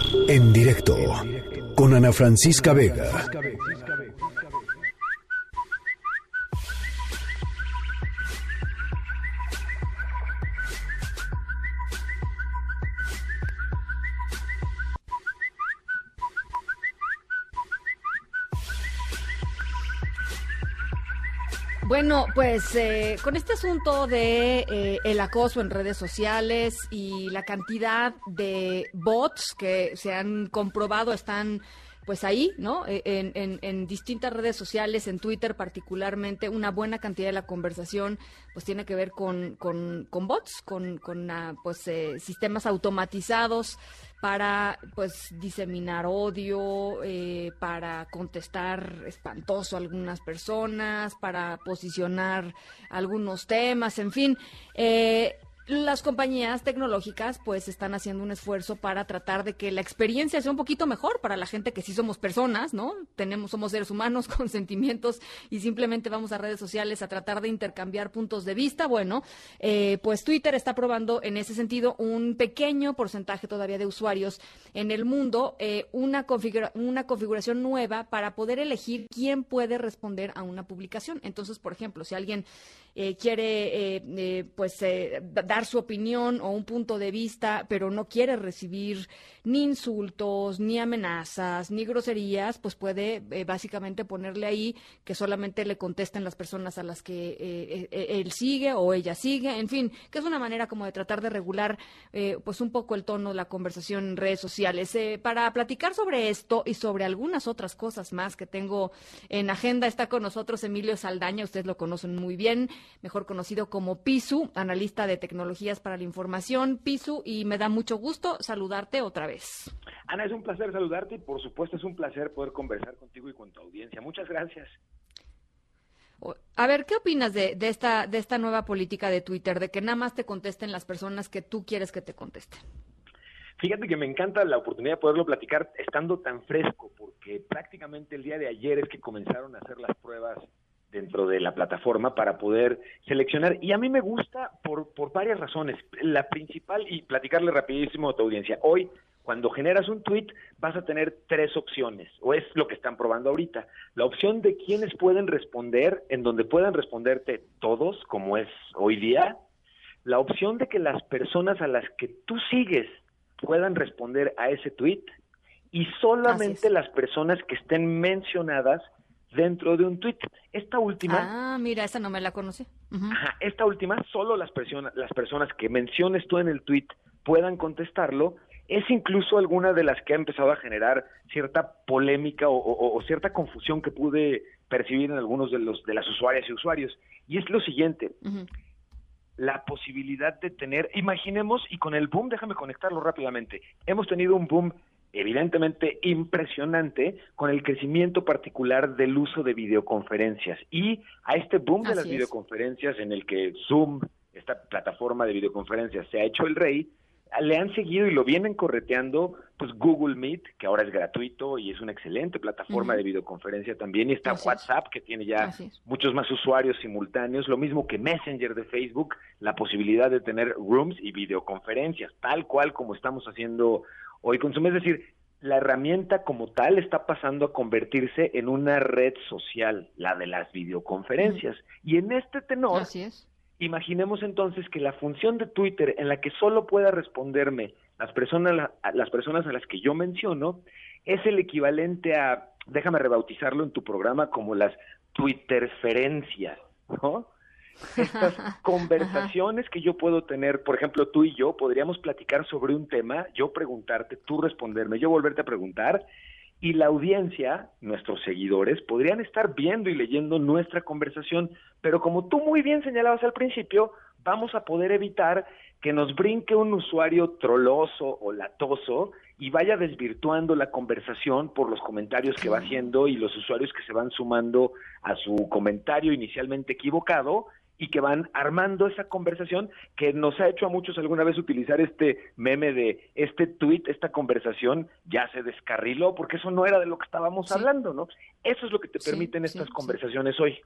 En directo con Ana Francisca Vega. Bueno, pues con este asunto de el acoso en redes sociales y la cantidad de bots que se han comprobado están pues ahí, ¿no? En distintas redes sociales, en Twitter particularmente, una buena cantidad de la conversación pues tiene que ver con bots, con sistemas automatizados para pues diseminar odio, para contestar espantoso a algunas personas, para posicionar algunos temas, en fin. Las compañías tecnológicas pues están haciendo un esfuerzo para tratar de que la experiencia sea un poquito mejor para la gente que sí somos personas, ¿no? Somos seres humanos con sentimientos y simplemente vamos a redes sociales a tratar de intercambiar puntos de vista. Bueno, pues Twitter está probando en ese sentido un pequeño porcentaje todavía de usuarios en el mundo, una configuración nueva para poder elegir quién puede responder a una publicación. Entonces, por ejemplo, si alguien quiere dar su opinión o un punto de vista, pero no quiere recibir ni insultos, ni amenazas, ni groserías, pues puede básicamente ponerle ahí que solamente le contesten las personas a las que él sigue o ella sigue, en fin, que es una manera como de tratar de regular pues un poco el tono de la conversación en redes sociales. Para platicar sobre esto y sobre algunas otras cosas más que tengo en agenda, está con nosotros Emilio Saldaña, ustedes lo conocen muy bien, mejor conocido como Pisu, analista de tecnologías para la información. Pisu, y me da mucho gusto saludarte otra vez. Ana, es un placer saludarte y por supuesto es un placer poder conversar contigo y con tu audiencia. Muchas gracias. A ver, ¿qué opinas de esta nueva política de Twitter, de que nada más te contesten las personas que tú quieres que te contesten? Fíjate que me encanta la oportunidad de poderlo platicar estando tan fresco, porque prácticamente el día de ayer es que comenzaron a hacer las pruebas dentro de la plataforma para poder seleccionar, y a mí me gusta por varias razones. La principal, y platicarle rapidísimo a tu audiencia, hoy cuando generas un tweet vas a tener 3 opciones, o es lo que están probando ahorita. La opción de quienes pueden responder, en donde puedan responderte todos, como es hoy día. La opción de que las personas a las que tú sigues puedan responder a ese tweet, y solamente las personas que estén mencionadas dentro de un tweet. Esta última... Ah, mira, esa no me la conocí. Uh-huh. Ajá, esta última, solo las personas que menciones tú en el tweet puedan contestarlo, es incluso alguna de las que ha empezado a generar cierta polémica o cierta confusión que pude percibir en algunos de las usuarias y usuarios. Y es lo siguiente, uh-huh. La posibilidad de tener, imaginemos, y con el boom, déjame conectarlo rápidamente, hemos tenido un boom evidentemente impresionante con el crecimiento particular del uso de videoconferencias, y a este boom de las videoconferencias en el que Zoom, esta plataforma de videoconferencias, se ha hecho el rey, le han seguido y lo vienen correteando pues Google Meet, que ahora es gratuito y es una excelente plataforma de videoconferencia también, y está WhatsApp, que tiene ya muchos más usuarios simultáneos, lo mismo que Messenger de Facebook, la posibilidad de tener rooms y videoconferencias, tal cual como estamos haciendo hoy con Zoom. Es decir, la herramienta como tal está pasando a convertirse en una red social, la de las videoconferencias. Y en este tenor, imaginemos entonces que la función de Twitter en la que solo pueda responderme las personas a las que yo menciono es el equivalente a, déjame rebautizarlo en tu programa, como las twitterferencias, ¿no? Estas conversaciones que yo puedo tener, por ejemplo, tú y yo podríamos platicar sobre un tema, yo preguntarte, tú responderme, yo volverte a preguntar, y la audiencia, nuestros seguidores, podrían estar viendo y leyendo nuestra conversación, pero como tú muy bien señalabas al principio, vamos a poder evitar que nos brinque un usuario troloso o latoso y vaya desvirtuando la conversación por los comentarios que va haciendo y los usuarios que se van sumando a su comentario inicialmente equivocado y que van armando esa conversación que nos ha hecho a muchos alguna vez utilizar este meme de este tweet, esta conversación ya se descarriló, porque eso no era de lo que estábamos hablando, ¿no? Eso es lo que te permiten estas conversaciones hoy.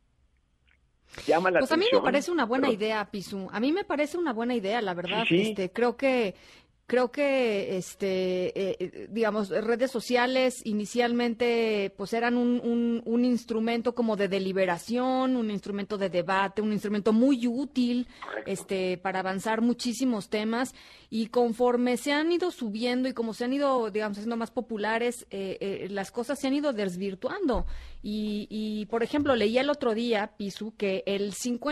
Llama la atención. A mí me parece una buena idea, Pisu. A mí me parece una buena idea, la verdad. Creo que Creo que, digamos, redes sociales inicialmente pues eran un instrumento como de deliberación, un instrumento de debate, un instrumento muy útil, para avanzar muchísimos temas, y conforme se han ido subiendo y como se han ido, digamos, haciendo más populares, las cosas se han ido desvirtuando. Y por ejemplo, leía el otro día, Pisu, que el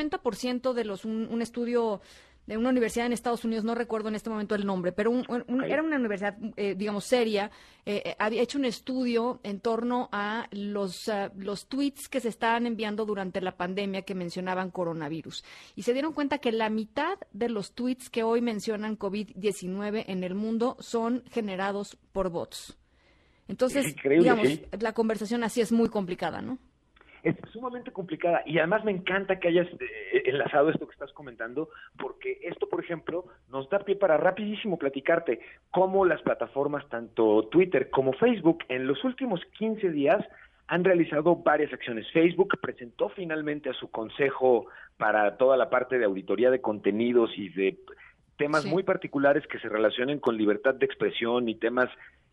50% de un estudio de una universidad en Estados Unidos, no recuerdo en este momento el nombre, pero era una universidad, digamos, seria, había hecho un estudio en torno a los tweets que se estaban enviando durante la pandemia que mencionaban coronavirus. Y se dieron cuenta que la mitad de los tweets que hoy mencionan COVID-19 en el mundo son generados por bots. Entonces, digamos, la conversación así es muy complicada, ¿no? Es sumamente complicada y además me encanta que hayas enlazado esto que estás comentando, porque esto, por ejemplo, nos da pie para rapidísimo platicarte cómo las plataformas, tanto Twitter como Facebook, en los últimos 15 días han realizado varias acciones. Facebook presentó finalmente a su consejo para toda la parte de auditoría de contenidos y de temas muy particulares que se relacionen con libertad de expresión y temas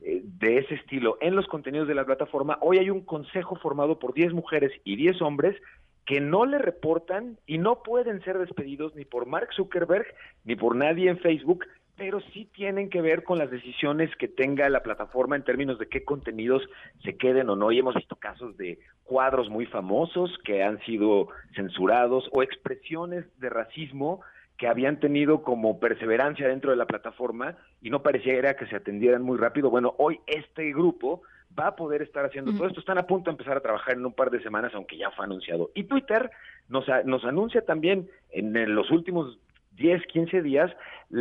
de ese estilo en los contenidos de la plataforma. Hoy hay un consejo formado por 10 mujeres y 10 hombres que no le reportan y no pueden ser despedidos ni por Mark Zuckerberg ni por nadie en Facebook, pero sí tienen que ver con las decisiones que tenga la plataforma en términos de qué contenidos se queden o no. Y hemos visto casos de cuadros muy famosos que han sido censurados o expresiones de racismo que habían tenido como perseverancia dentro de la plataforma y no pareciera que se atendieran muy rápido. Bueno, hoy este grupo va a poder estar haciendo todo esto. Están a punto de empezar a trabajar en un par de semanas, aunque ya fue anunciado. Y Twitter nos anuncia también en los últimos 10, 15 días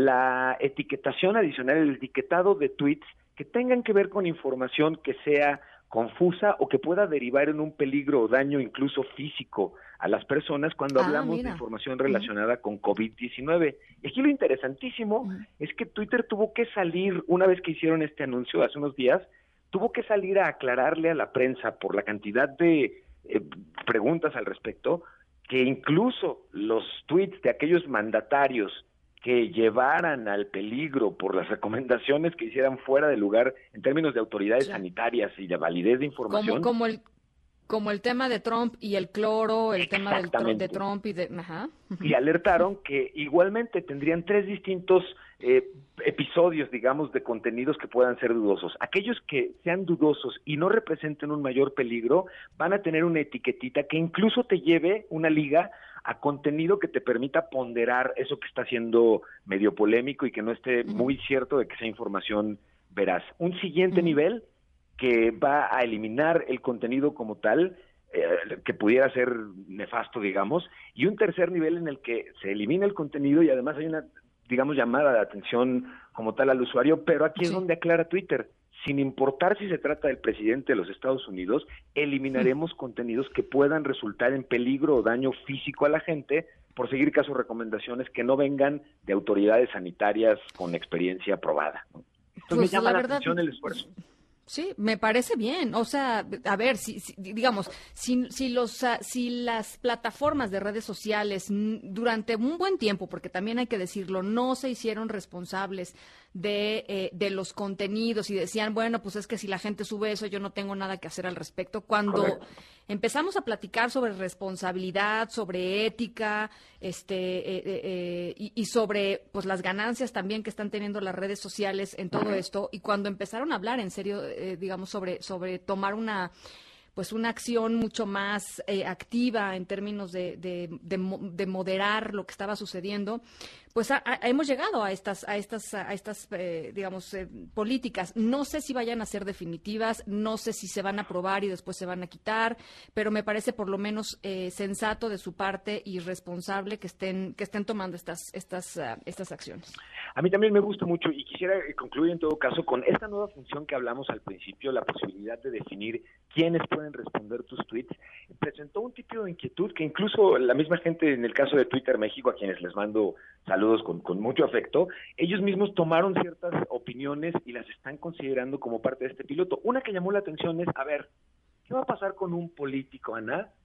la etiquetación adicional, el etiquetado de tweets que tengan que ver con información que sea confusa o que pueda derivar en un peligro o daño incluso físico a las personas cuando hablamos de información relacionada con COVID-19. Y aquí lo interesantísimo es que Twitter tuvo que salir, una vez que hicieron este anuncio hace unos días, tuvo que salir a aclararle a la prensa por la cantidad de preguntas al respecto, que incluso los tweets de aquellos mandatarios que llevaran al peligro por las recomendaciones que hicieran fuera de lugar en términos de autoridades sanitarias y de validez de información. Como el tema de Trump y el cloro, el tema de Trump y de... Y alertaron que igualmente tendrían 3 distintos episodios, digamos, de contenidos que puedan ser dudosos. Aquellos que sean dudosos y no representen un mayor peligro van a tener una etiquetita que incluso te lleve una liga a contenido que te permita ponderar eso que está siendo medio polémico y que no esté muy cierto de que sea información veraz. Un siguiente nivel que va a eliminar el contenido como tal, que pudiera ser nefasto, digamos, y un tercer nivel en el que se elimina el contenido y además hay una, digamos, llamada de atención como tal al usuario, pero aquí es donde aclara Twitter. Sin importar si se trata del presidente de los Estados Unidos, eliminaremos contenidos que puedan resultar en peligro o daño físico a la gente por seguir caso recomendaciones que no vengan de autoridades sanitarias con experiencia probada, ¿no? Entonces me llama la atención el esfuerzo. Sí, me parece bien. O sea, a ver, digamos, si las plataformas de redes sociales durante un buen tiempo, porque también hay que decirlo, no se hicieron responsables de los contenidos y decían, bueno, pues es que si la gente sube eso, yo no tengo nada que hacer al respecto. Cuando empezamos a platicar sobre responsabilidad, sobre ética, y sobre pues las ganancias también que están teniendo las redes sociales en todo esto, y cuando empezaron a hablar en serio, digamos, sobre tomar una acción mucho más activa en términos de moderar lo que estaba sucediendo, pues hemos llegado a estas digamos, políticas. No sé si vayan a ser definitivas, no sé si se van a aprobar y después se van a quitar, pero me parece por lo menos sensato de su parte y responsable que estén tomando estas acciones. A mí también me gusta mucho y quisiera concluir en todo caso con esta nueva función que hablamos al principio, la posibilidad de definir quiénes pueden responder tus tweets. Presentó un tipo de inquietud que incluso la misma gente en el caso de Twitter México, a quienes les mando saludos con mucho afecto, ellos mismos tomaron ciertas opiniones y las están considerando como parte de este piloto. Una que llamó la atención es, a ver, ¿qué va a pasar con un político, Ana,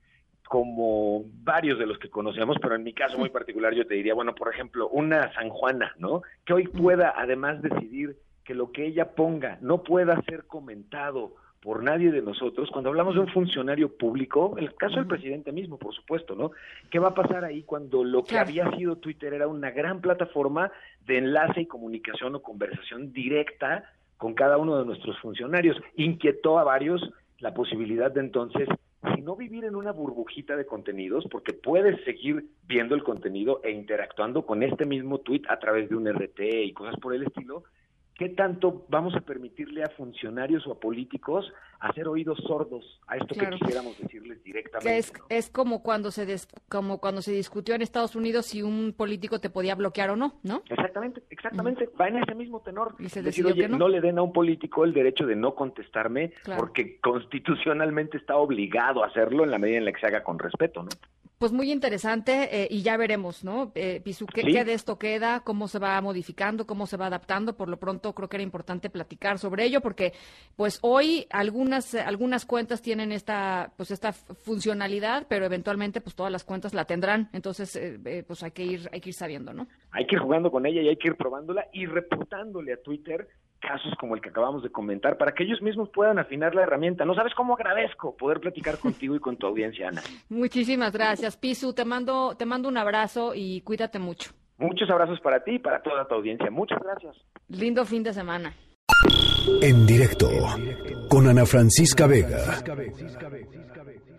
como varios de los que conocemos, pero en mi caso muy particular yo te diría, bueno, por ejemplo, una San Juana, ¿no? Que hoy pueda además decidir que lo que ella ponga no pueda ser comentado por nadie de nosotros. Cuando hablamos de un funcionario público, el caso del presidente mismo, por supuesto, ¿no? ¿Qué va a pasar ahí cuando lo que había sido Twitter era una gran plataforma de enlace y comunicación o conversación directa con cada uno de nuestros funcionarios? Inquietó a varios la posibilidad de entonces, si no vivir en una burbujita de contenidos, porque puedes seguir viendo el contenido e interactuando con este mismo tweet a través de un RT y cosas por el estilo. ¿Qué tanto vamos a permitirle a funcionarios o a políticos hacer oídos sordos a esto que quisiéramos decirles directamente? Que es como cuando se discutió en Estados Unidos si un político te podía bloquear o no, ¿no? Exactamente. Va en ese mismo tenor. Y se decir, decidió que no le den a un político el derecho de no contestarme, porque constitucionalmente está obligado a hacerlo en la medida en la que se haga con respeto, ¿no? Pues muy interesante y ya veremos, ¿no? Pisu, ¿qué de esto queda? ¿Cómo se va modificando? ¿Cómo se va adaptando? Por lo pronto creo que era importante platicar sobre ello porque pues hoy algunas cuentas tienen esta funcionalidad, pero eventualmente pues todas las cuentas la tendrán. Entonces pues hay que ir sabiendo, ¿no? Hay que ir jugando con ella y hay que ir probándola y reportándole a Twitter casos como el que acabamos de comentar, para que ellos mismos puedan afinar la herramienta. No sabes cómo agradezco poder platicar contigo y con tu audiencia, Ana. Muchísimas gracias, Pisu. Te mando un abrazo y cuídate mucho. Muchos abrazos para ti y para toda tu audiencia. Muchas gracias. Lindo fin de semana. En directo con Ana Francisca Vega.